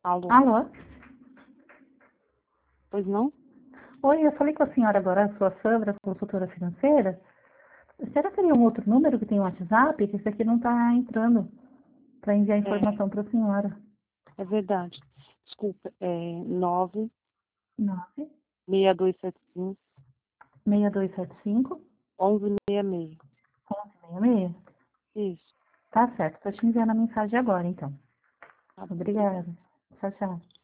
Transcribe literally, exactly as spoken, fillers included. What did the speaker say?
Alô? Alô? Pois não? Oi, eu falei com a senhora agora, a sua Sandra, consultora financeira. Será que teria um outro número que tem um WhatsApp? Que esse aqui não está entrando para enviar É, informação para a senhora. é verdade. Desculpa, é nove nove seis dois sete cinco seis dois sete cinco um um seis seis. um um seis seis. Isso. Tá certo, estou te enviando a mensagem agora, então. Tá bom, obrigada. Obrigada. Tchau, tchau.